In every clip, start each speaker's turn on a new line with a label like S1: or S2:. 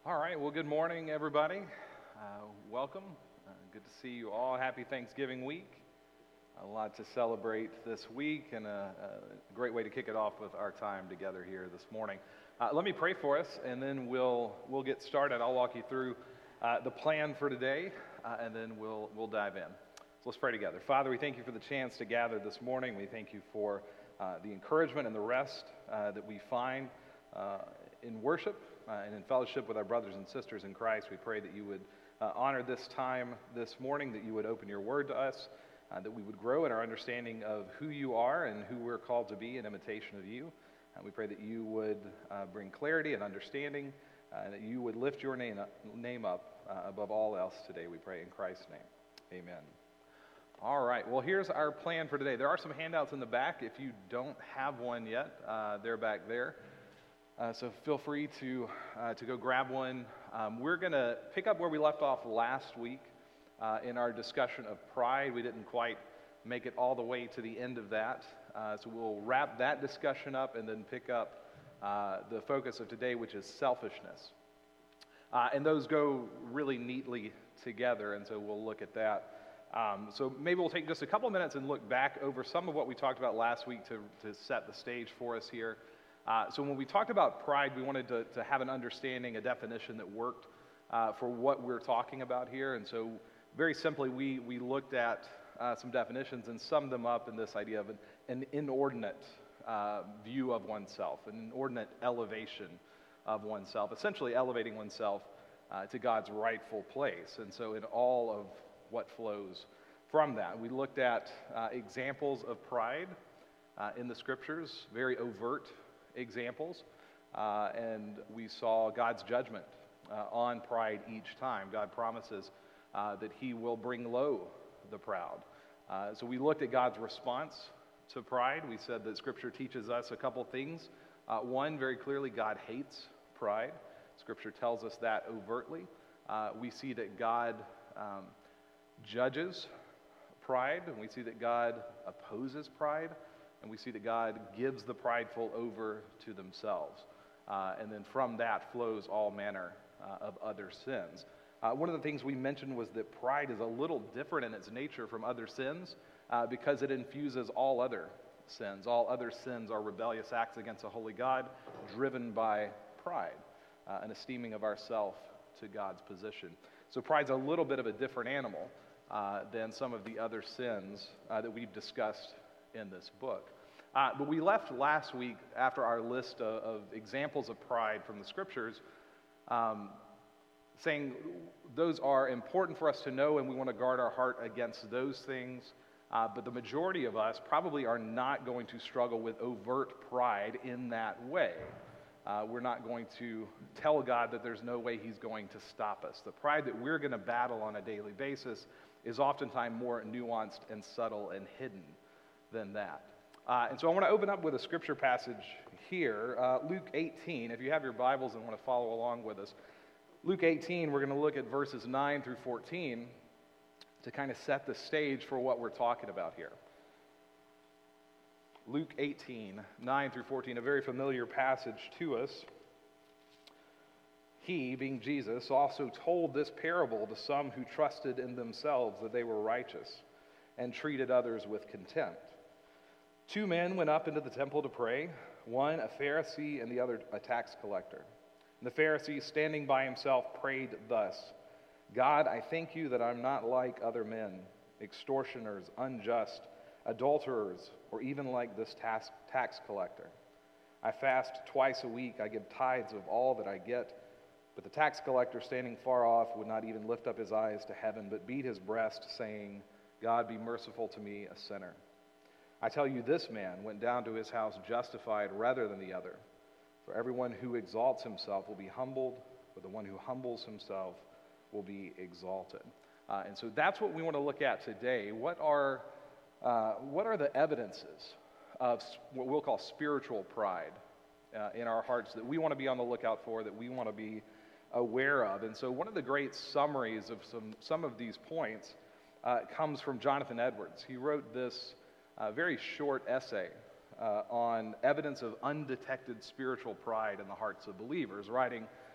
S1: All right, well, good morning, everybody. Welcome. Good to see you all. Happy Thanksgiving week. A lot to celebrate this week, and a great way to kick it off with our time together here this morning. Let me pray for us, and then we'll get started. I'll walk you through the plan for today, and then we'll dive in. So let's pray together. Father, we thank you for the chance to gather this morning. We thank you for the encouragement and the rest that we find in worship and in fellowship with our brothers and sisters in Christ. We pray that you would honor this time this morning, that you would open your word to us, that we would grow in our understanding of who you are and who we're called to be in imitation of you. We pray that you would bring clarity and understanding, and that you would lift your name up above all else today. We pray in Christ's name. Amen. All right, well, here's our plan for today. There are some handouts in the back. If you don't have one yet, they're back there. So feel free to go grab one. We're going to pick up where we left off last week in our discussion of pride. We didn't quite make it all the way to the end of that. So we'll wrap that discussion up and then pick up the focus of today, which is selfishness. And those go really neatly together, and so we'll look at that. So maybe we'll take just a couple minutes and look back over some of what we talked about last week to set the stage for us here. So when we talked about pride, we wanted to have an understanding, a definition that worked for what we're talking about here. And so very simply, we looked at some definitions and summed them up in this idea of an inordinate view of oneself, an inordinate elevation of oneself, essentially elevating oneself to God's rightful place. And so in all of what flows from that, we looked at examples of pride in the scriptures, very overt examples, and we saw God's judgment on pride each time. God promises that he will bring low the proud. So we looked at God's response to pride. We said that Scripture teaches us a couple things. One, very clearly, God hates pride. Scripture tells us that overtly. We see that God judges pride, and we see that God opposes pride. And we see that God gives the prideful over to themselves. And then from that flows all manner of other sins. One of the things we mentioned was that pride is a little different in its nature from other sins because it infuses all other sins. All other sins are rebellious acts against a holy God driven by pride, an esteeming of ourself to God's position. So pride's a little bit of a different animal than some of the other sins that we've discussed in this book. But we left last week, after our list of examples of pride from the scriptures, saying those are important for us to know, and we want to guard our heart against those things. But the majority of us probably are not going to struggle with overt pride in that way. We're not going to tell God that there's no way he's going to stop us. The pride that we're going to battle on a daily basis is oftentimes more nuanced and subtle and hidden than that. And so I want to open up with a scripture passage here, Luke 18. If you have your Bibles and want to follow along with us, Luke 18, we're going to look at verses 9 through 14 to kind of set the stage for what we're talking about here. Luke 18, 9 through 14, a very familiar passage to us. He, being Jesus, also told this parable to some who trusted in themselves that they were righteous and treated others with contempt. Two men went up into the temple to pray, one a Pharisee and the other a tax collector. And the Pharisee, standing by himself, prayed thus, God, I thank you that I'm not like other men, extortioners, unjust, adulterers, or even like this tax collector. I fast twice a week, I give tithes of all that I get. But the tax collector, standing far off, would not even lift up his eyes to heaven, but beat his breast, saying, God, be merciful to me, a sinner. I tell you, this man went down to his house justified rather than the other. For everyone who exalts himself will be humbled, but the one who humbles himself will be exalted. And so that's what we want to look at today. What are the evidences of what we'll call spiritual pride in our hearts that we want to be on the lookout for, that we want to be aware of? And so one of the great summaries of some of these points comes from Jonathan Edwards. He wrote this very short essay on evidence of undetected spiritual pride in the hearts of believers, writing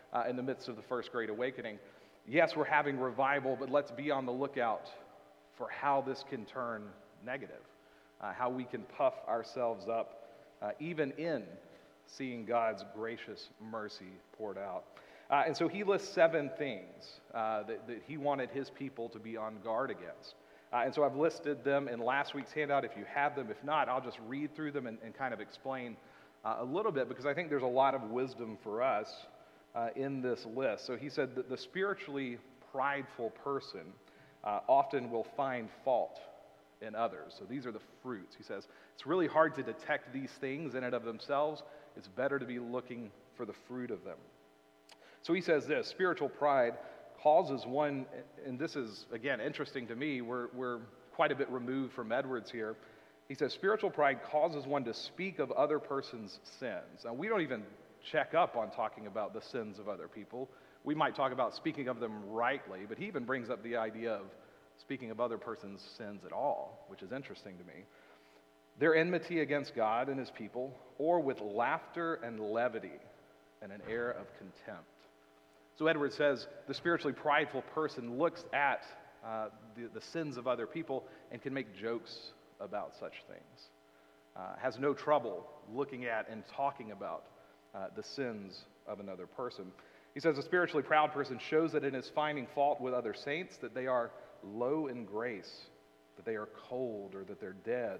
S1: in the midst of the First Great Awakening. Yes, we're having revival, but let's be on the lookout for how this can turn negative, how we can puff ourselves up, even in seeing God's gracious mercy poured out. And so he lists 7 things that he wanted his people to be on guard against. And so I've listed them in last week's handout if you have them. If not, I'll just read through them and kind of explain a little bit, because I think there's a lot of wisdom for us in this list. So he said that the spiritually prideful person often will find fault in others. So these are the fruits. He says it's really hard to detect these things in and of themselves. It's better to be looking for the fruit of them. So he says this: spiritual pride causes one, and this is, again, interesting to me. We're quite a bit removed from Edwards here. He says spiritual pride causes one to speak of other person's sins. Now, we don't even check up on talking about the sins of other people. We might talk about speaking of them rightly, but he even brings up the idea of speaking of other person's sins at all, which is interesting to me. Their enmity against God and his people, or with laughter and levity and an air of contempt. So Edwards says the spiritually prideful person looks at the sins of other people and can make jokes about such things. Has no trouble looking at and talking about the sins of another person. He says a spiritually proud person shows that in his finding fault with other saints that they are low in grace, that they are cold, or that they're dead.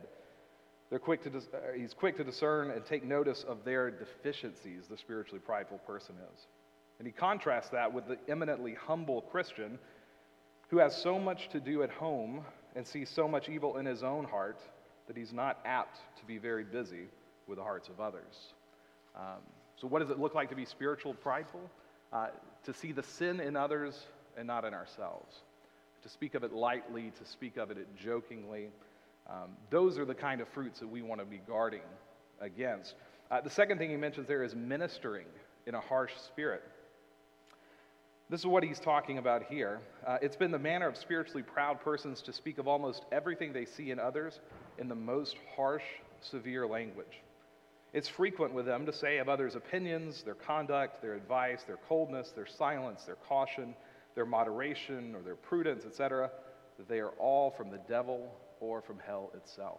S1: He's quick to discern and take notice of their deficiencies, the spiritually prideful person is. And he contrasts that with the eminently humble Christian who has so much to do at home and sees so much evil in his own heart that he's not apt to be very busy with the hearts of others. So what does it look like to be spiritual prideful? To see the sin in others and not in ourselves. To speak of it lightly, to speak of it jokingly. Those are the kind of fruits that we want to be guarding against. The second thing he mentions there is ministering in a harsh spirit. This is what he's talking about here. It's been the manner of spiritually proud persons to speak of almost everything they see in others in the most harsh, severe language. It's frequent with them to say of others' opinions, their conduct, their advice, their coldness, their silence, their caution, their moderation, or their prudence, etc., that they are all from the devil or from hell itself.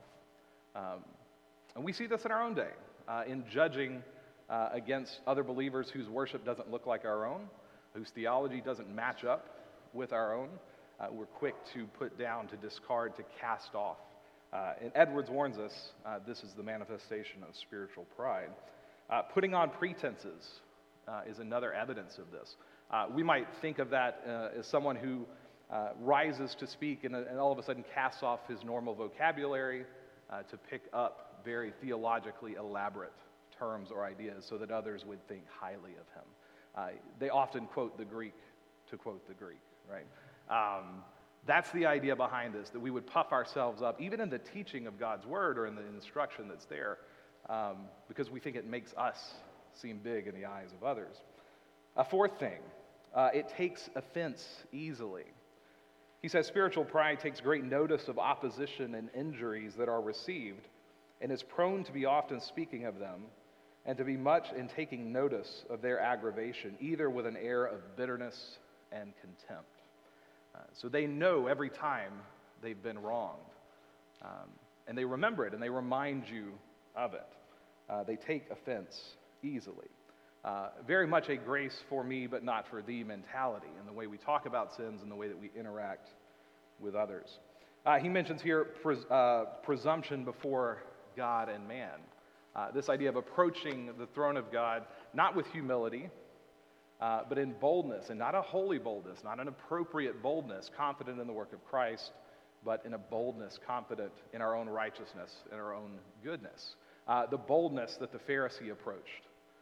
S1: And we see this in our own day, in judging against other believers whose worship doesn't look like our own, whose theology doesn't match up with our own. We're quick to put down, to discard, to cast off. And Edwards warns us this is the manifestation of spiritual pride. Putting on pretenses is another evidence of this. We might think of that as someone who rises to speak and all of a sudden casts off his normal vocabulary to pick up very theologically elaborate terms or ideas so that others would think highly of him. They often quote the Greek to quote the Greek, right? That's the idea behind this, that we would puff ourselves up, even in the teaching of God's word or in the instruction that's there, because we think it makes us seem big in the eyes of others. A fourth thing, it takes offense easily. He says spiritual pride takes great notice of opposition and injuries that are received, and is prone to be often speaking of them, and to be much in taking notice of their aggravation, either with an air of bitterness and contempt. So they know every time they've been wronged, and they remember it, and they remind you of it. They take offense easily. Very much a grace for me, but not for thee mentality in the way we talk about sins and the way that we interact with others. He mentions here presumption before God and man. This idea of approaching the throne of God, not with humility, but in boldness, and not a holy boldness, not an appropriate boldness, confident in the work of Christ, but in a boldness confident in our own righteousness and our own goodness. The boldness that the Pharisee approached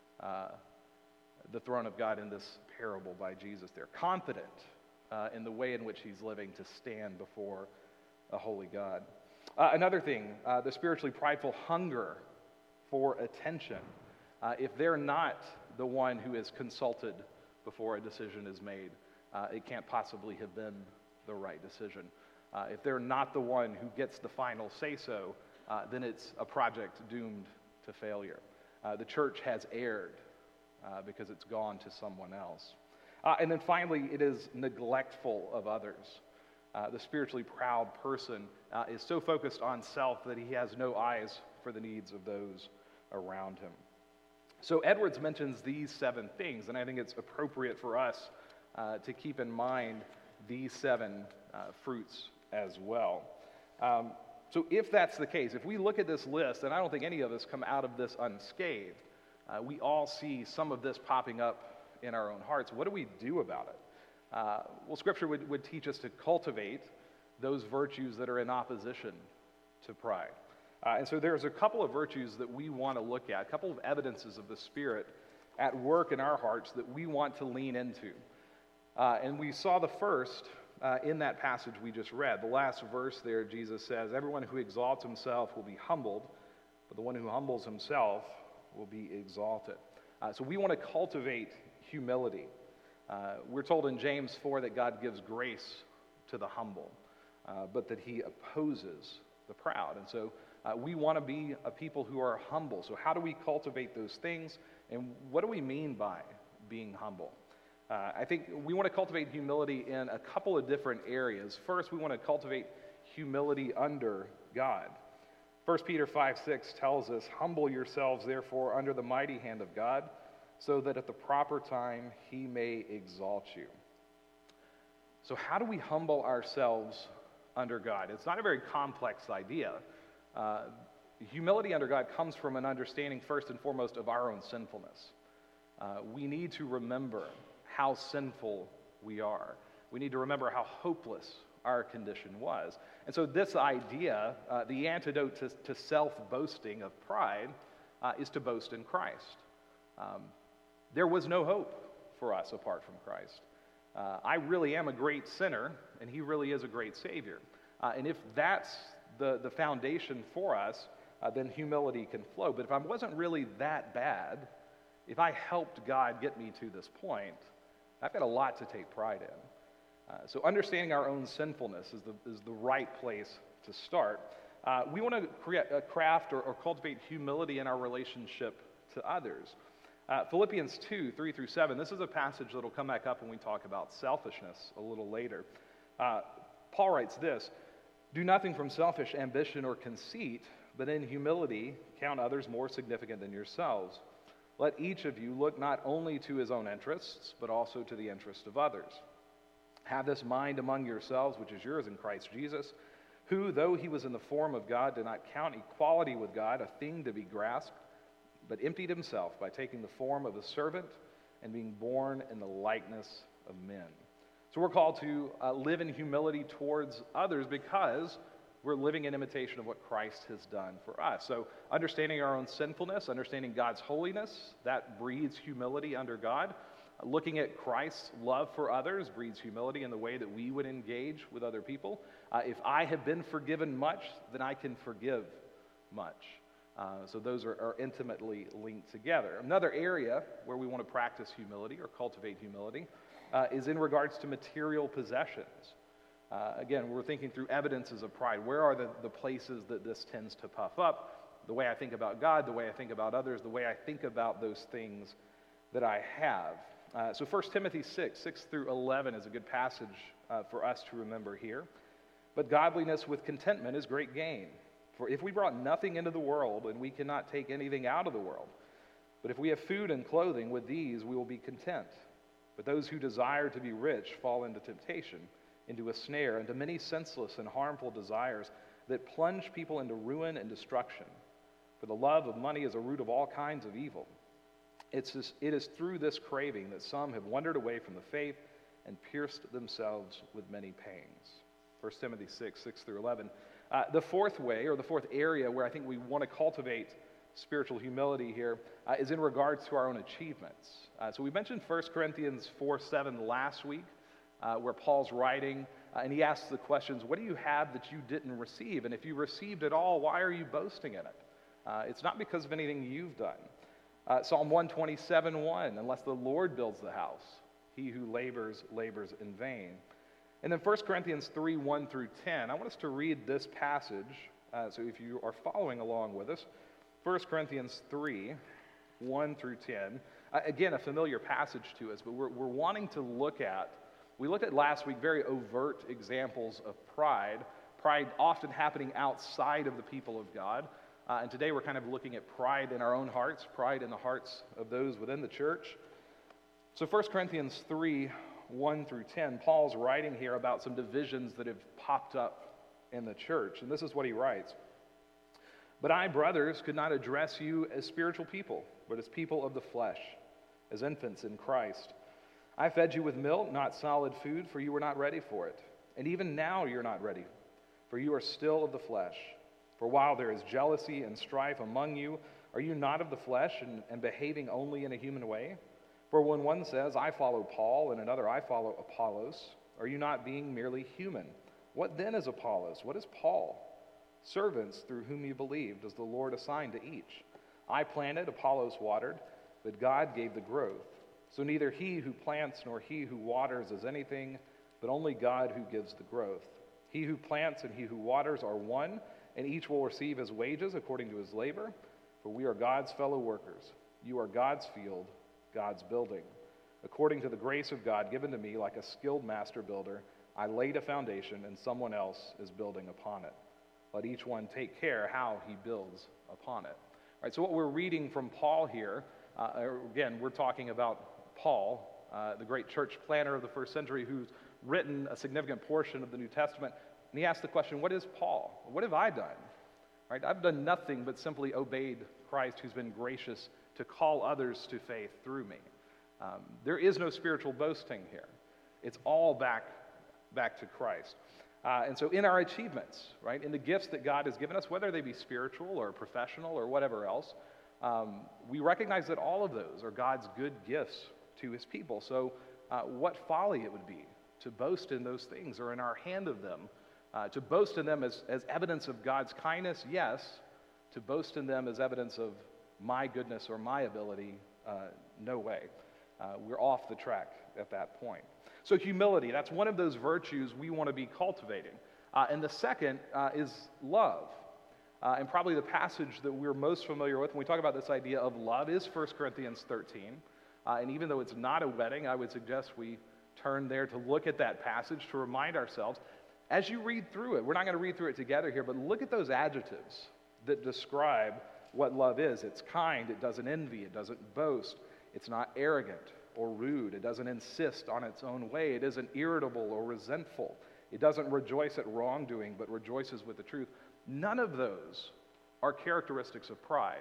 S1: the throne of God in this parable by Jesus there. Confident in the way in which he's living to stand before a holy God. Another thing, the spiritually prideful hunger for attention. If they're not the one who is consulted before a decision is made, it can't possibly have been the right decision. If they're not the one who gets the final say-so, then it's a project doomed to failure. The church has erred because it's gone to someone else. And then finally, it is neglectful of others. The spiritually proud person is so focused on self that he has no eyes for the needs of those around him. So Edwards mentions these 7 things, and I think it's appropriate for us to keep in mind these 7 fruits as well. So if that's the case, if we look at this list, and I don't think any of us come out of this unscathed, we all see some of this popping up in our own hearts. What do we do about it? Well, Scripture would teach us to cultivate those virtues that are in opposition to pride. And so there's a couple of virtues that we want to look at, a couple of evidences of the Spirit at work in our hearts that we want to lean into. And we saw the first in that passage we just read. The last verse there, Jesus says, "Everyone who exalts himself will be humbled, but the one who humbles himself will be exalted." So we want to cultivate humility. We're told in James 4 that God gives grace to the humble, but that he opposes the proud. And so we want to be a people who are humble. So how do we cultivate those things? And what do we mean by being humble? I think we want to cultivate humility in a couple of different areas. First, we want to cultivate humility under God. 1 Peter 5:6 tells us, "Humble yourselves, therefore, under the mighty hand of God, so that at the proper time he may exalt you." So how do we humble ourselves under God? It's not a very complex idea. Humility under God comes from an understanding, first and foremost, of our own sinfulness. We need to remember how sinful we are. We need to remember how hopeless our condition was. And so this idea, the antidote to self-boasting of pride, is to boast in Christ. There was no hope for us apart from Christ. I really am a great sinner, and he really is a great Savior. And if that's the foundation for us, then humility can flow. But if I wasn't really that bad, if I helped God get me to this point, I've got a lot to take pride in. So understanding our own sinfulness is the right place to start. We want to craft or cultivate humility in our relationship to others. Philippians 2:3-7, this is a passage that will come back up when we talk about selfishness a little later. Paul writes this, "Do nothing from selfish ambition or conceit, but in humility count others more significant than yourselves. Let each of you look not only to his own interests, but also to the interest of others. Have this mind among yourselves, which is yours in Christ Jesus, who, though he was in the form of God, did not count equality with God a thing to be grasped, but emptied himself by taking the form of a servant and being born in the likeness of men." So we're called to live in humility towards others because we're living in imitation of what Christ has done for us. So understanding our own sinfulness, understanding God's holiness, that breeds humility under God. Looking at Christ's love for others breeds humility in the way that we would engage with other people. If I have been forgiven much, then I can forgive much. So those are intimately linked together. Another area where we want to practice humility or cultivate humility is in regards to material possessions. Again, we're thinking through evidences of pride. Where are the places that this tends to puff up? The way I think about God, the way I think about others, the way I think about those things that I have. So 1 Timothy 6:6-11 is a good passage for us to remember here. "But godliness with contentment is great gain. For if we brought nothing into the world, and we cannot take anything out of the world. But if we have food and clothing, with these we will be content. But those who desire to be rich fall into temptation, into a snare, into many senseless and harmful desires that plunge people into ruin and destruction. For the love of money is a root of all kinds of evil. It is through this craving that some have wandered away from the faith and pierced themselves with many pangs." 1 Timothy 6:6-11. The fourth way, or the fourth area where I think we want to cultivate spiritual humility here is in regards to our own achievements. So we mentioned 1 Corinthians 4:7 last week, where Paul's writing, and he asks the questions, what do you have that you didn't receive? And if you received it all, why are you boasting in it? It's not because of anything you've done. Psalm 127:1, "Unless the Lord builds the house, he who labors in vain." And then 1 Corinthians 3:1-10. I want us to read this passage, so if you are following along with us, 1 Corinthians 3:1-10. Again, a familiar passage to us, but we're wanting to we looked at last week very overt examples of pride often happening outside of the people of God. And today we're kind of looking at pride in our own hearts, pride in the hearts of those within the church. So 1 Corinthians 3, 1 through 10, Paul's writing here about some divisions that have popped up in the church. And this is what he writes. But I, brothers, could not address you as spiritual people, but as people of the flesh, as infants in Christ. I fed you with milk, not solid food, for you were not ready for it. And even now you're not ready, for you are still of the flesh. For while there is jealousy and strife among you, are you not of the flesh and behaving only in a human way? For when one says, I follow Paul, and another, I follow Apollos, are you not being merely human? What then is Apollos? What is Paul? Servants through whom you believed, as the Lord assigned to each. I planted, Apollos watered, but God gave the growth. So neither he who plants nor he who waters is anything, but only God who gives the growth. He who plants and he who waters are one, and each will receive his wages according to his labor. For we are God's fellow workers. You are God's field, God's building. According to the grace of God given to me, like a skilled master builder, I laid a foundation, and someone else is building upon it. Let each one take care how he builds upon it. All right, so what we're reading from Paul here, again, we're talking about Paul, the great church planner of the first century, who's written a significant portion of the New Testament. And he asked the question, what is Paul? What have I done? Right? I've done nothing but simply obeyed Christ, who's been gracious to call others to faith through me. There is no spiritual boasting here. It's all back to Christ. And so in our achievements, right, in the gifts that God has given us, whether they be spiritual or professional or whatever else, we recognize that all of those are God's good gifts to his people. So what folly it would be to boast in those things or in our hand of them, to boast in them as evidence of God's kindness, yes. To boast in them as evidence of my goodness or my ability, no way. We're off the track at that point. So humility, that's one of those virtues we want to be cultivating. And the second is love. And probably the passage that we're most familiar with when we talk about this idea of love is 1 Corinthians 13. And even though it's not a wedding, I would suggest we turn there to look at that passage to remind ourselves. As you read through it, we're not going to read through it together here, but look at those adjectives that describe what love is. It's kind, it doesn't envy, it doesn't boast, it's not arrogant or rude, it doesn't insist on its own way, it isn't irritable or resentful, it doesn't rejoice at wrongdoing, but rejoices with the truth. None of those are characteristics of pride.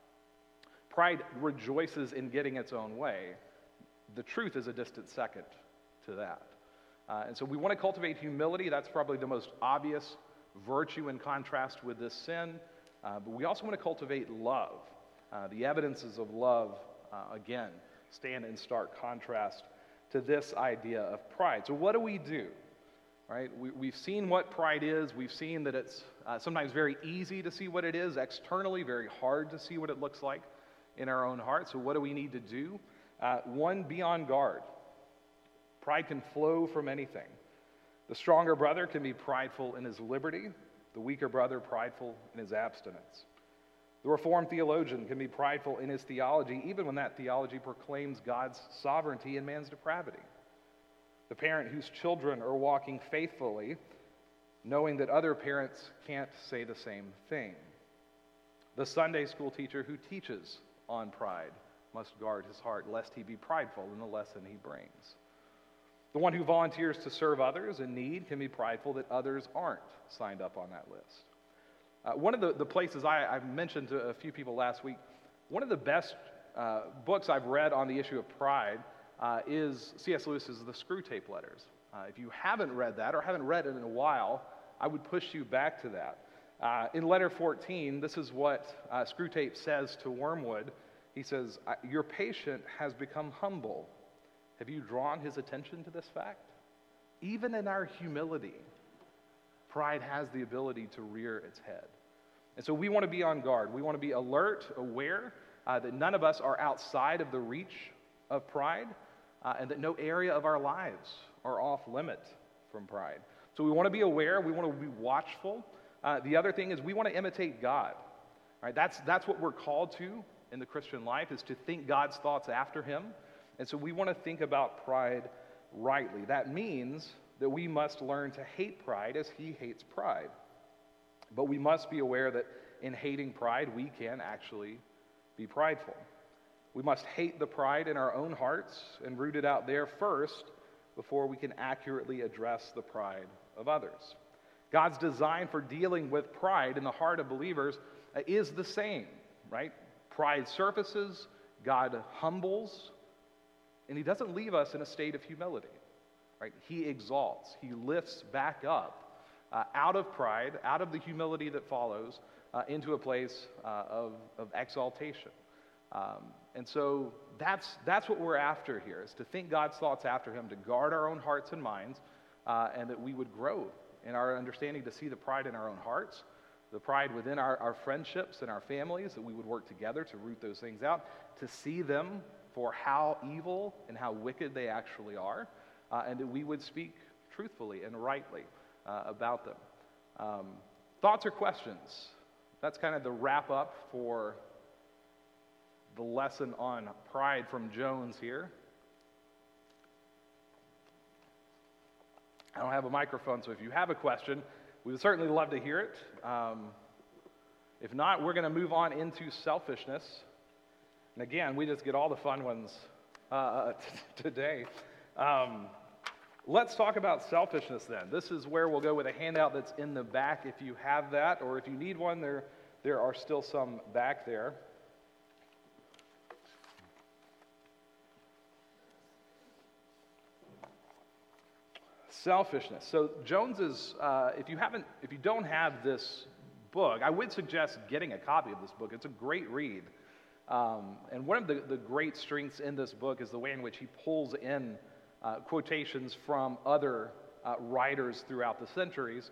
S1: Pride rejoices in getting its own way. The truth is a distant second to that. And so we want to cultivate humility. That's probably the most obvious virtue in contrast with this sin. But we also want to cultivate love. The evidences of love, again, stand in stark contrast to this idea of pride. So what do we do? Right? We've seen what pride is. We've seen that it's sometimes very easy to see what it is externally, very hard to see what it looks like in our own heart. So what do we need to do? One, be on guard. Pride can flow from anything. The stronger brother can be prideful in his liberty, the weaker brother prideful in his abstinence. The Reformed theologian can be prideful in his theology, even when that theology proclaims God's sovereignty and man's depravity. The parent whose children are walking faithfully, knowing that other parents can't say the same thing. The Sunday school teacher who teaches on pride must guard his heart, lest he be prideful in the lesson he brings. The one who volunteers to serve others in need can be prideful that others aren't signed up on that list. One of the places I've mentioned to a few people last week, one of the best books I've read on the issue of pride is C.S. Lewis's The Screwtape Letters. If you haven't read that or haven't read it in a while, I would push you back to that. In letter 14, this is what Screwtape says to Wormwood. He says, "Your patient has become humble. Have you drawn his attention to this fact? Even in our humility, pride has the ability to rear its head." And so we want to be on guard. We want to be alert, aware that none of us are outside of the reach of pride, and that no area of our lives are off limit from pride. So we want to be aware. We want to be watchful. The other thing is we want to imitate God. Right? That's what we're called to in the Christian life is to think God's thoughts after him. And so we want to think about pride rightly. That means that we must learn to hate pride as he hates pride. But we must be aware that in hating pride, we can actually be prideful. We must hate the pride in our own hearts and root it out there first before we can accurately address the pride of others. God's design for dealing with pride in the heart of believers is the same, right? Pride surfaces, God humbles, and he doesn't leave us in a state of humility, right? He exalts, he lifts back up out of pride, out of the humility that follows, into a place of exaltation. And so that's what we're after here, is to think God's thoughts after him, to guard our own hearts and minds, and that we would grow in our understanding to see the pride in our own hearts, the pride within our friendships and our families, that we would work together to root those things out, to see them for how evil and how wicked they actually are, and that we would speak truthfully and rightly about them. Thoughts or questions? That's kind of the wrap up for the lesson on pride from Jones here. I don't have a microphone, so if you have a question, we would certainly love to hear it. If not, we're going to move on into selfishness. And again, we just get all the fun ones today. Let's talk about selfishness then. This is where we'll go with a handout that's in the back if you have that, or if you need one, there are still some back there. Selfishness. So Jones is, if you don't have this book, I would suggest getting a copy of this book. It's a great read. And one of the great strengths in this book is the way in which he pulls in quotations from other writers throughout the centuries.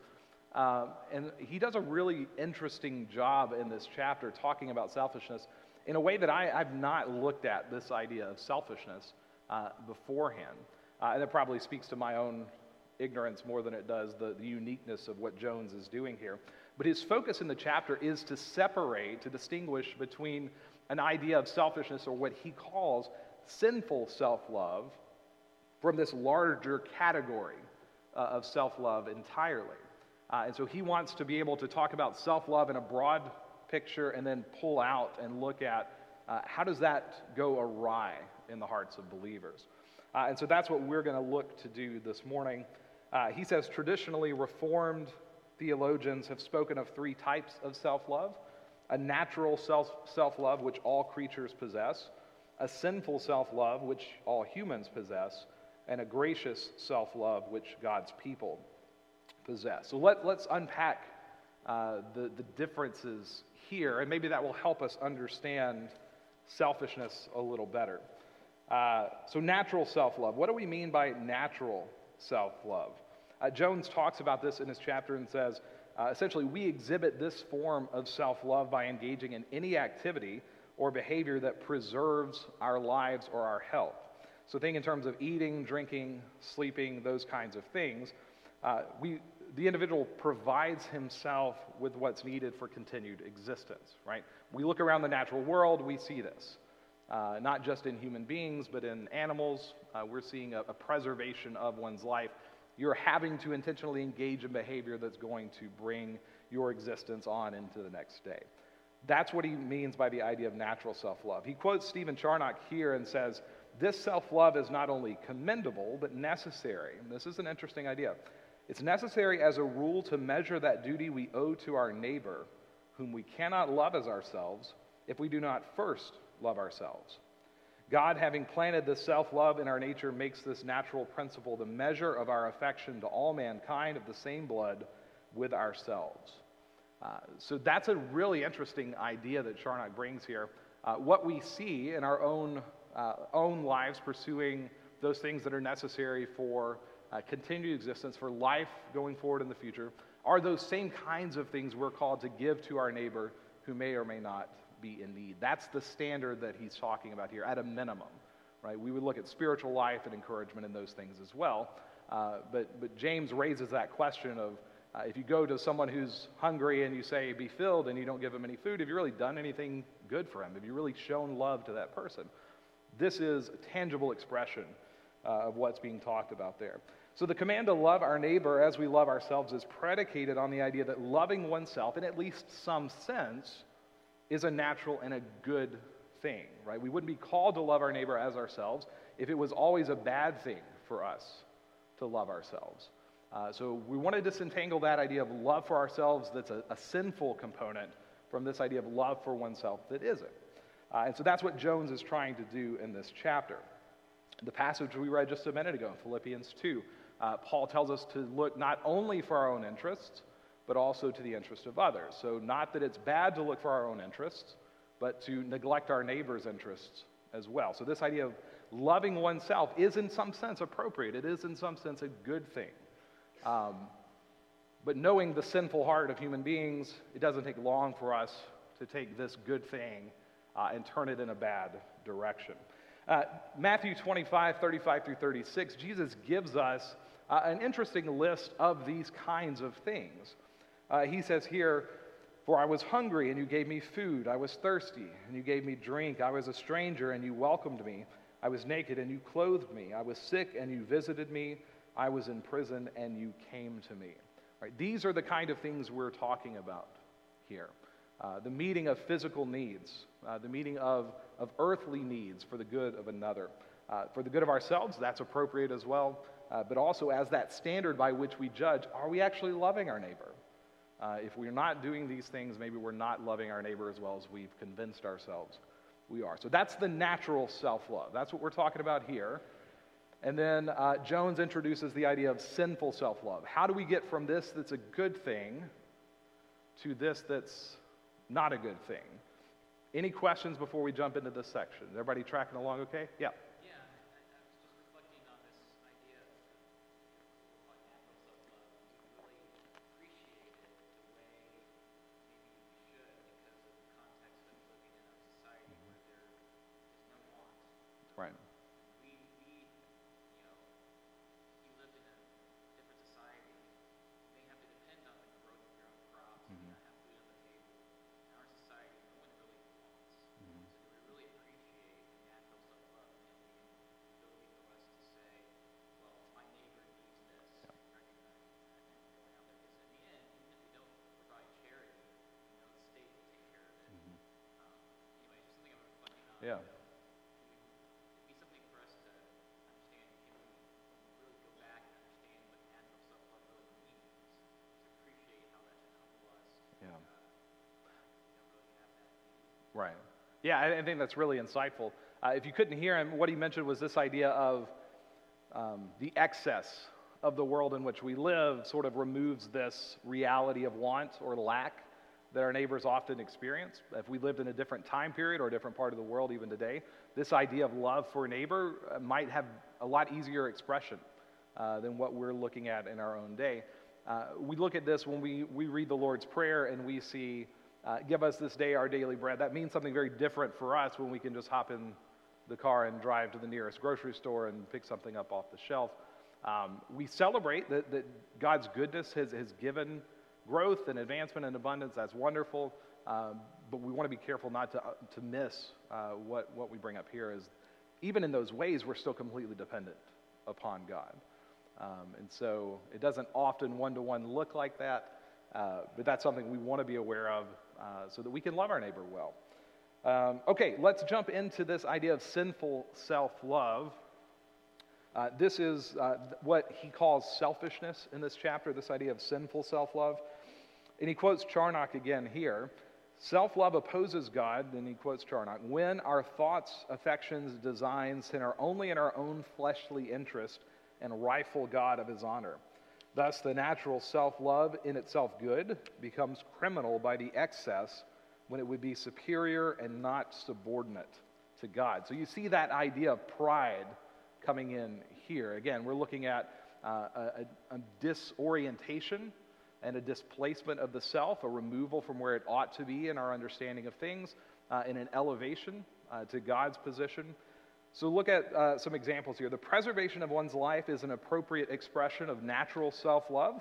S1: And he does a really interesting job in this chapter talking about selfishness in a way that I've not looked at this idea of selfishness beforehand. And it probably speaks to my own ignorance more than it does the uniqueness of what Jones is doing here. But his focus in the chapter is to distinguish between an idea of selfishness, or what he calls sinful self-love, from this larger category of self-love entirely. And so he wants to be able to talk about self-love in a broad picture and then pull out and look at how does that go awry in the hearts of believers. And so that's what we're going to look to do this morning. He says traditionally Reformed theologians have spoken of three types of self-love: a natural self-love, which all creatures possess; a sinful self-love, which all humans possess; and a gracious self-love, which God's people possess. So let's unpack the differences here, and maybe that will help us understand selfishness a little better. So natural self-love. What do we mean by natural self-love? Jones talks about this in his chapter and says, essentially, we exhibit this form of self-love by engaging in any activity or behavior that preserves our lives or our health. So think in terms of eating, drinking, sleeping, those kinds of things. The individual provides himself with what's needed for continued existence, right? We look around the natural world, we see this. Not just in human beings, but in animals. We're seeing a preservation of one's life. You're having to intentionally engage in behavior that's going to bring your existence on into the next day. That's what he means by the idea of natural self-love. He quotes Stephen Charnock here and says, this self-love is not only commendable, but necessary. And this is an interesting idea. It's necessary as a rule to measure that duty we owe to our neighbor, whom we cannot love as ourselves, if we do not first love ourselves. God, having planted this self-love in our nature, makes this natural principle the measure of our affection to all mankind of the same blood with ourselves. So that's a really interesting idea that Charnock brings here. What we see in our own lives, pursuing those things that are necessary for continued existence, for life going forward in the future, are those same kinds of things we're called to give to our neighbor who may or may not be in need. That's the standard that he's talking about here, at a minimum, right? We would look at spiritual life and encouragement in those things as well, but James raises that question of, If you go to someone who's hungry and you say, be filled, and you don't give them any food, have you really done anything good for them? Have you really shown love to that person? This is a tangible expression of what's being talked about there. So the command to love our neighbor as we love ourselves is predicated on the idea that loving oneself, in at least some sense, is a natural and a good thing, right? We wouldn't be called to love our neighbor as ourselves if it was always a bad thing for us to love ourselves. So we want to disentangle that idea of love for ourselves that's a sinful component from this idea of love for oneself that isn't. And so that's what Jones is trying to do in this chapter. The passage we read just a minute ago, Philippians 2, Paul tells us to look not only for our own interests, but also to the interest of others. So not that it's bad to look for our own interests, but to neglect our neighbor's interests as well. So this idea of loving oneself is in some sense appropriate. It is in some sense a good thing. But knowing the sinful heart of human beings, it doesn't take long for us to take this good thing and turn it in a bad direction. Matthew 25, 35 through 36, Jesus gives us an interesting list of these kinds of things. He says here, "For I was hungry, and you gave me food. I was thirsty, and you gave me drink. I was a stranger, and you welcomed me. I was naked, and you clothed me. I was sick, and you visited me. I was in prison, and you came to me." Right? These are the kind of things we're talking about here. The meeting of physical needs, the meeting of earthly needs for the good of another. For the good of ourselves, that's appropriate as well, but also as that standard by which we judge, are we actually loving our neighbor? If we're not doing these things, maybe we're not loving our neighbor as well as we've convinced ourselves we are. So that's the natural self-love. That's what we're talking about here. And then Jones introduces the idea of sinful self-love. How do we get from this that's a good thing to this that's not a good thing? Any questions before we jump into this section? Is everybody tracking along okay? Yeah.
S2: Yeah, I was just reflecting on this idea of what natural self-love. We really appreciate it the way maybe we should because of the context of living in a society where there is no want.
S1: Right.
S2: We you lived in a different society, you may have to depend on the growth of your own crops to have food on the table. In our society, no one really wants. So we really appreciate natural self-love and the ability for us to say, well, my neighbor needs this, and recognize that and go out there. Because in the end, even if we don't provide charity, the state will take care of it. Anyway, it's something I'm reflecting on.
S1: Yeah.
S2: It'd be something for us to understand. Can we really go back and understand what natural self-love really means? To appreciate how that should humble us.
S1: Yeah.
S2: Really have that need.
S1: Right. Yeah, I think that's really insightful. If you couldn't hear him, what he mentioned was this idea of the excess of the world in which we live sort of removes this reality of want or lack that our neighbors often experience. If we lived in a different time period or a different part of the world even today, this idea of love for a neighbor might have a lot easier expression than what we're looking at in our own day. We look at this when we read the Lord's Prayer and we see, give us this day our daily bread. That means something very different for us when we can just hop in the car and drive to the nearest grocery store and pick something up off the shelf. We celebrate that God's goodness has given growth and advancement and abundance. That's wonderful, but we want to be careful not to miss what we bring up here is even in those ways we're still completely dependent upon God. And so it doesn't often one-to-one look like that, but that's something we want to be aware of so that we can love our neighbor well. Okay, let's jump into this idea of sinful self-love. This is what he calls selfishness in this chapter, this idea of sinful self-love. And he quotes Charnock again here. Self-love opposes God, and he quotes Charnock, when our thoughts, affections, designs center only in our own fleshly interest and rifle God of his honor. Thus, the natural self-love, in itself good, becomes criminal by the excess when it would be superior and not subordinate to God. So you see that idea of pride coming in here. Again, we're looking at a disorientation and a displacement of the self, a removal from where it ought to be in our understanding of things, and an elevation to God's position. So look at some examples here. The preservation of one's life is an appropriate expression of natural self-love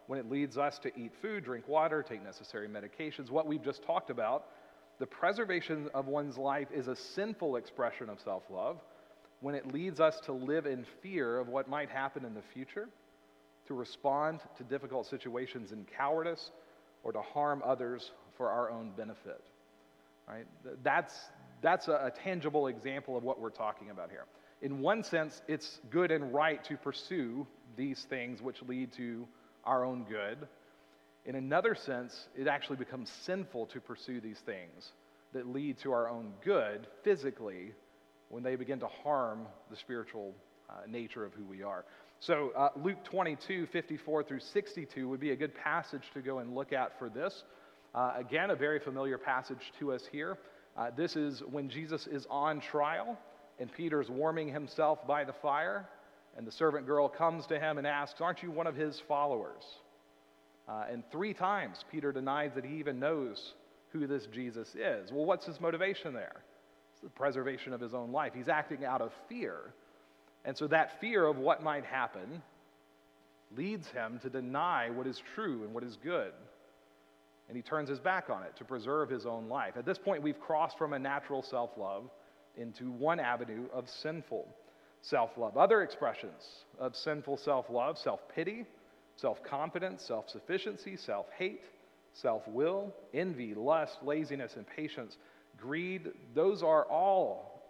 S1: when it leads us to eat food, drink water, take necessary medications, what we've just talked about, the preservation of one's life is a sinful expression of self-love when it leads us to live in fear of what might happen in the future, to respond to difficult situations in cowardice, or to harm others for our own benefit. Right? That's a tangible example of what we're talking about here. In one sense, it's good and right to pursue these things which lead to our own good. In another sense, it actually becomes sinful to pursue these things that lead to our own good physically when they begin to harm the spiritual nature of who we are. So Luke 22, 54 through 62 would be a good passage to go and look at for this. Again, a very familiar passage to us here. This is when Jesus is on trial and Peter's warming himself by the fire, and the servant girl comes to him and asks, "Aren't you one of his followers?" And 3 times Peter denies that he even knows who this Jesus is. Well, what's his motivation there? It's the preservation of his own life. He's acting out of fear. And so that fear of what might happen leads him to deny what is true and what is good. And he turns his back on it to preserve his own life. At this point, we've crossed from a natural self-love into one avenue of sinful self-love. Other expressions of sinful self-love: self-pity, self-confidence, self-sufficiency, self-hate, self-will, envy, lust, laziness, impatience, greed. Those are all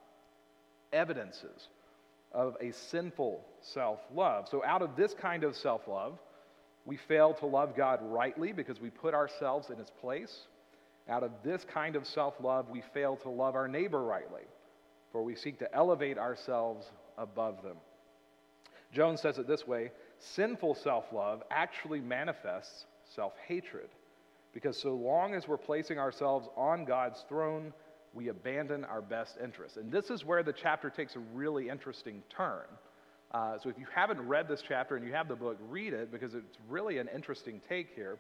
S1: evidences of a sinful self-love. So out of this kind of self-love, we fail to love God rightly because we put ourselves in his place. Out of this kind of self-love, we fail to love our neighbor rightly, for we seek to elevate ourselves above them. Jones says it this way: sinful self-love actually manifests self-hatred, because so long as we're placing ourselves on God's throne, we abandon our best interests. And this is where the chapter takes a really interesting turn. So if you haven't read this chapter and you have the book, read it, because it's really an interesting take here.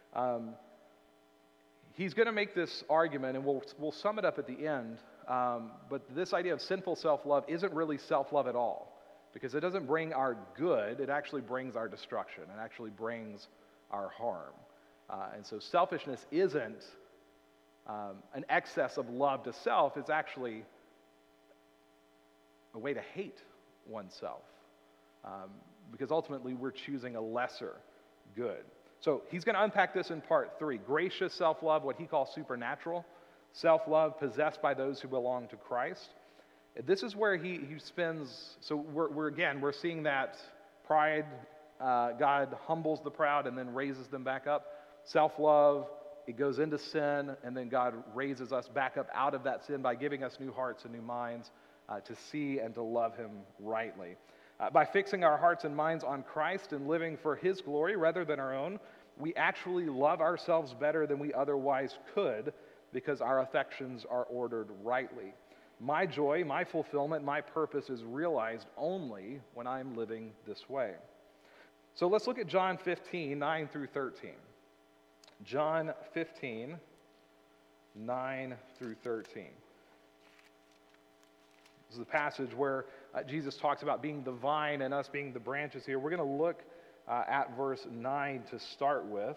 S1: He's going to make this argument, and we'll sum it up at the end, but this idea of sinful self-love isn't really self-love at all, because it doesn't bring our good, it actually brings our destruction, it actually brings our harm. And so selfishness isn't an excess of love to self, it's actually a way to hate oneself, because ultimately we're choosing a lesser good. So he's going to unpack this in part 3. Gracious self-love, what he calls supernatural self-love, possessed by those who belong to Christ. This is where he spends, so we're seeing that pride, God humbles the proud and then raises them back up. Self-love, it goes into sin, and then God raises us back up out of that sin by giving us new hearts and new minds to see and to love him rightly. By fixing our hearts and minds on Christ and living for his glory rather than our own, we actually love ourselves better than we otherwise could, because our affections are ordered rightly. My joy, my fulfillment, my purpose is realized only when I'm living this way. So let's look at John 15, 9 through 13. John 15, 9 through 13. This is the passage where Jesus talks about being the vine and us being the branches here. We're going to look at verse 9 to start with.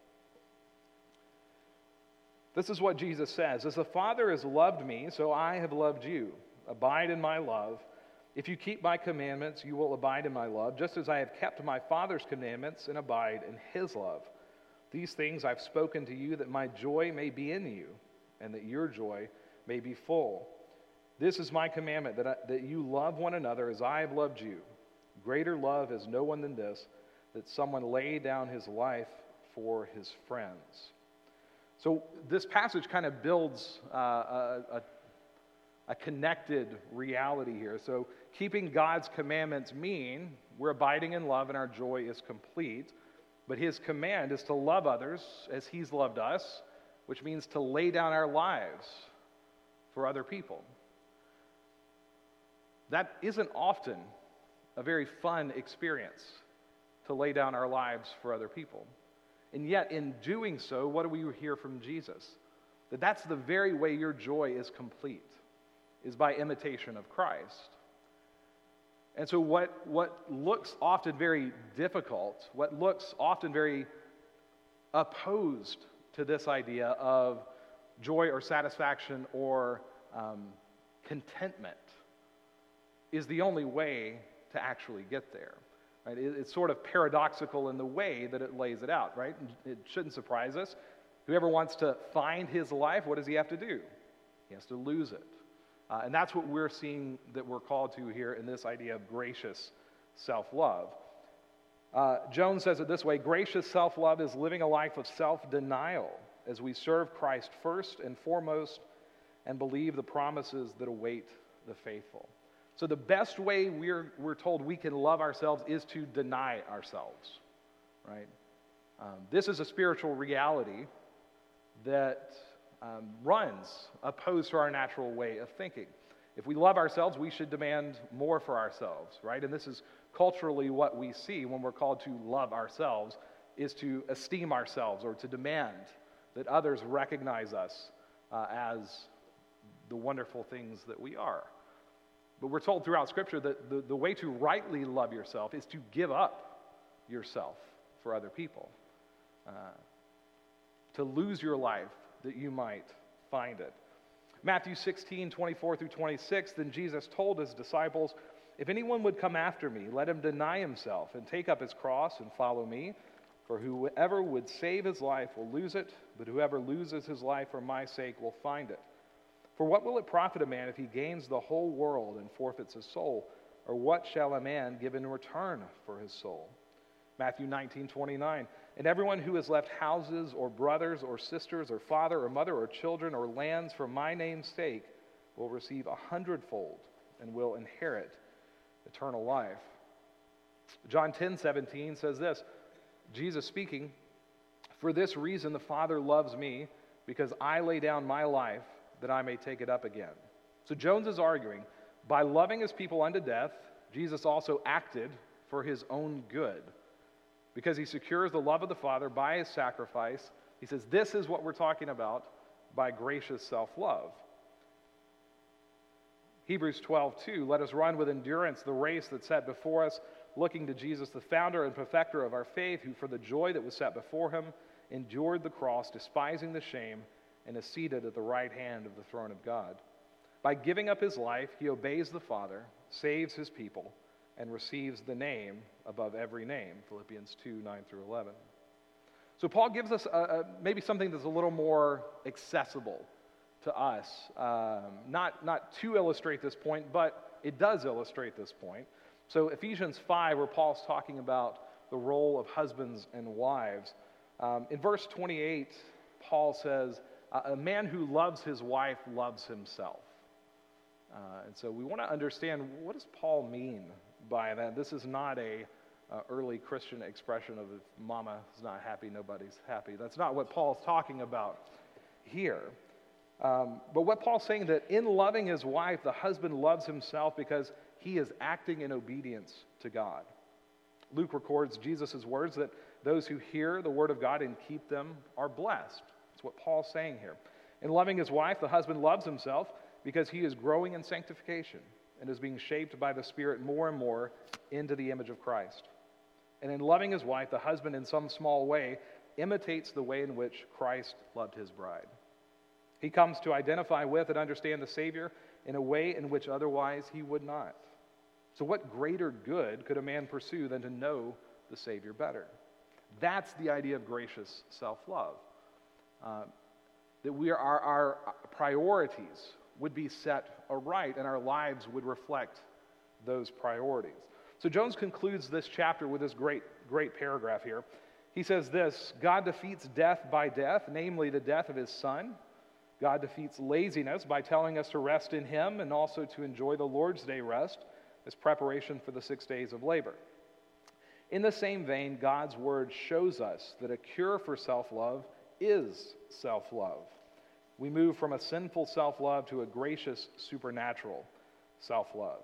S1: This is what Jesus says: "As the Father has loved me, so I have loved you. Abide in my love. If you keep my commandments, you will abide in my love, just as I have kept my Father's commandments and abide in his love. These things I've spoken to you, that my joy may be in you, and that your joy may be full. This is my commandment, that you love one another as I have loved you. Greater love has no one than this, that someone lay down his life for his friends." So this passage kind of builds a connected reality here. So keeping God's commandments mean we're abiding in love and our joy is complete. But his command is to love others as he's loved us, which means to lay down our lives for other people. That isn't often a very fun experience, to lay down our lives for other people. And yet, in doing so, what do we hear from Jesus? That's the very way your joy is complete, is by imitation of Christ. And so what looks often very difficult, what looks often very opposed to this idea of joy or satisfaction or contentment is the only way to actually get there. Right? It's sort of paradoxical in the way that it lays it out, right? It shouldn't surprise us. Whoever wants to find his life, what does he have to do? He has to lose it. And that's what we're seeing that we're called to here in this idea of gracious self-love. Jones says it this way: gracious self-love is living a life of self-denial as we serve Christ first and foremost and believe the promises that await the faithful. So the best way we're told we can love ourselves is to deny ourselves, right? This is a spiritual reality that runs opposed to our natural way of thinking. If we love ourselves, we should demand more for ourselves, right? And this is culturally what we see when we're called to love ourselves, is to esteem ourselves or to demand that others recognize us as the wonderful things that we are. But we're told throughout Scripture that the way to rightly love yourself is to give up yourself for other people, to lose your life that you might find it. Matthew 16:24-26, then Jesus told his disciples, if anyone would come after me, let him deny himself and take up his cross and follow me. For whoever would save his life will lose it, but whoever loses his life for my sake will find it. For what will it profit a man if he gains the whole world and forfeits his soul? Or what shall a man give in return for his soul? Matthew 19:29, and everyone who has left houses or brothers or sisters or father or mother or children or lands for my name's sake will receive 100-fold and will inherit eternal life. John 10:17 says this, Jesus speaking, for this reason the Father loves me, because I lay down my life that I may take it up again. So Jones is arguing, by loving his people unto death, Jesus also acted for his own good. Because he secures the love of the Father by his sacrifice, he says this is what we're talking about by gracious self-love. Hebrews 12:2, let us run with endurance the race that's set before us, looking to Jesus, the founder and perfecter of our faith, who for the joy that was set before him endured the cross, despising the shame, and is seated at the right hand of the throne of God. By giving up his life, he obeys the Father, saves his people, and receives the name above every name, Philippians 2:9-11. So Paul gives us maybe something that's a little more accessible to us. Not to illustrate this point, but it does illustrate this point. So Ephesians 5, where Paul's talking about the role of husbands and wives, in verse 28, Paul says, a man who loves his wife loves himself. And so we want to understand, what does Paul mean by that? This is not a early Christian expression of if mama is not happy, nobody's happy. That's not what Paul's talking about here. But what Paul's saying, that in loving his wife, the husband loves himself because he is acting in obedience to God. Luke records Jesus' words that those who hear the word of God and keep them are blessed. That's what Paul's saying here. In loving his wife, the husband loves himself because he is growing in sanctification and is being shaped by the Spirit more and more into the image of Christ. And in loving his wife, the husband in some small way imitates the way in which Christ loved his bride. He comes to identify with and understand the Savior in a way in which otherwise he would not. So what greater good could a man pursue than to know the Savior better? That's the idea of gracious self-love. That our priorities would be set aright and our lives would reflect those priorities. So Jones concludes this chapter with this great paragraph here. He says this, God defeats death by death, namely the death of his Son. God defeats laziness by telling us to rest in him and also to enjoy the Lord's Day rest as preparation for the 6 days of labor. In the same vein, God's word shows us that a cure for self-love is self-love. We move from a sinful self-love to a gracious, supernatural self-love.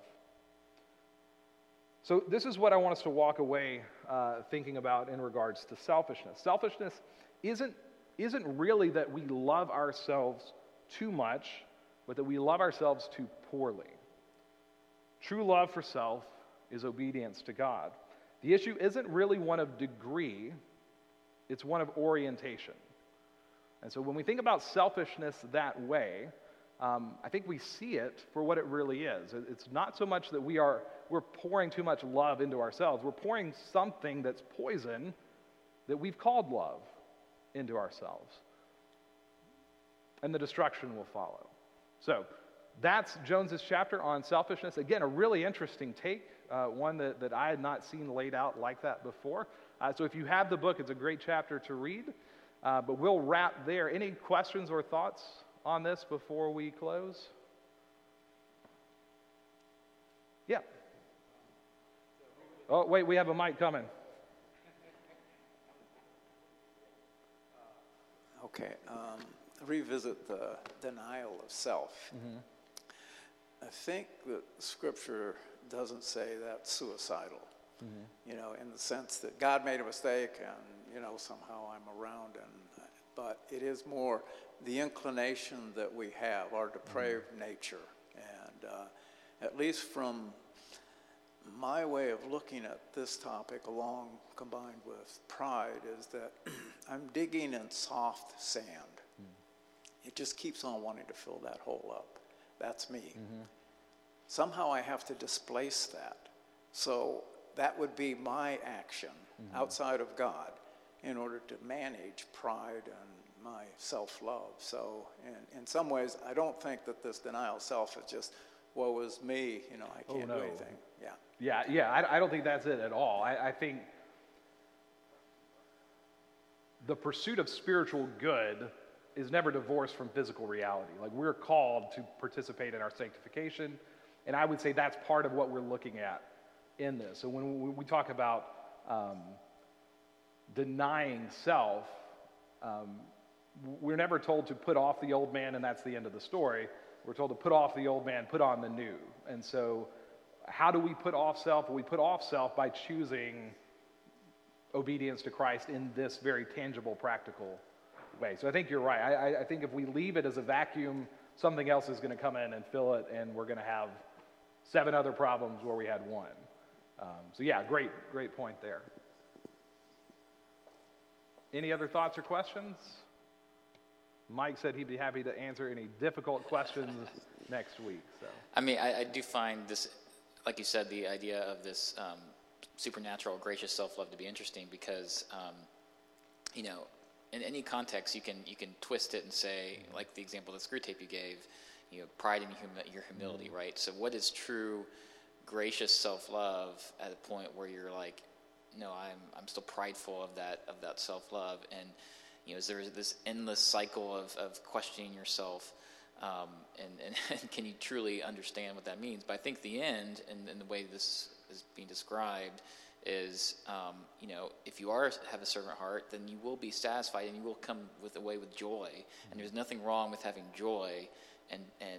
S1: So this is what I want us to walk away thinking about in regards to selfishness. Selfishness isn't really that we love ourselves too much, but that we love ourselves too poorly. True love for self is obedience to God. The issue isn't really one of degree, it's one of orientation. And so when we think about selfishness that way, I think we see it for what it really is. It's not so much that we're pouring too much love into ourselves. We're pouring something that's poison that we've called love into ourselves. And the destruction will follow. So that's Jones's chapter on selfishness. Again, a really interesting take, one that I had not seen laid out like that before. So if you have the book, it's a great chapter to read. But we'll wrap there. Any questions or thoughts on this before we close? Yeah. Oh, wait, we have a mic coming.
S3: Okay, revisit the denial of self.
S1: Mm-hmm.
S3: I think that Scripture doesn't say that's suicidal,
S1: Mm-hmm.
S3: in the sense that God made a mistake and, somehow I'm around. But it is more the inclination that we have, our depraved nature. And at least from my way of looking at this topic, combined with pride, is that I'm digging in soft sand. It just keeps on wanting to fill that hole up. That's me.
S1: Mm-hmm.
S3: Somehow I have to displace that. So that would be my action outside of God in order to manage pride and my self-love. So in some ways, I don't think that this denial of self is just, woe is me, I can't do anything.
S1: Yeah, I don't think that's it at all. I think the pursuit of spiritual good is never divorced from physical reality. Like, we're called to participate in our sanctification, and I would say that's part of what we're looking at in this. So when we talk about denying self, we're never told to put off the old man and that's the end of the story. We're told to put off the old man, put on the new. And so how do we put off self? Well, we put off self by choosing obedience to Christ in this very tangible, practical way. So I think you're right. I think if we leave it as a vacuum, something else is going to come in and fill it, and we're going to have 7 other problems where we had 1. So yeah, great point there. Any other thoughts or questions? Mike said he'd be happy to answer any difficult questions next week. So
S2: I mean, I do find this, like you said, the idea of this supernatural, gracious self-love to be interesting because, in any context, you can twist it and say, like the example of the screw tape you gave, pride in your humility, right? So what is true, gracious self-love at a point where you're like, no, I'm still prideful of that self-love, and is there this endless cycle of questioning yourself, and can you truly understand what that means? But I think the end, and the way this is being described, is if you have a servant heart, then you will be satisfied and you will come away with joy, and there's nothing wrong with having joy and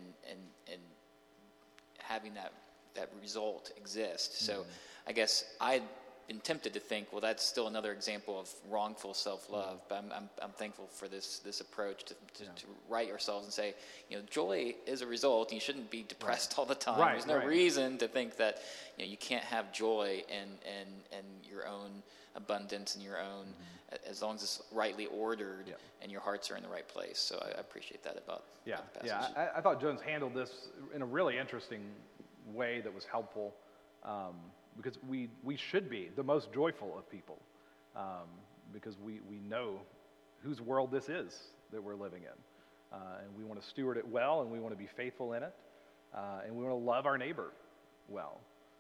S2: having that result exist. So I guess I'd been tempted to think, well, that's still another example of wrongful self-love. But I'm thankful for this approach to right yourselves and say, joy is a result, and you shouldn't be depressed all the time. There's no reason to think that you can't have joy and your own abundance and your own, as long as it's rightly ordered and your hearts are in the right place. So I appreciate that about the passage.
S1: I thought Jones handled this in a really interesting way that was helpful. Because we should be the most joyful of people, because we know whose world this is that we're living in, and we want to steward it well, and we want to be faithful in it, and we want to love our neighbor well.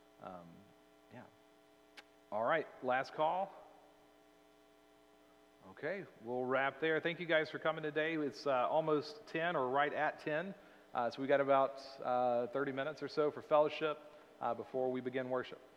S1: All right, last call. Okay, we'll wrap there. Thank you guys for coming today. It's almost 10 or right at 10, so we got about 30 minutes or so for fellowship before we begin worship.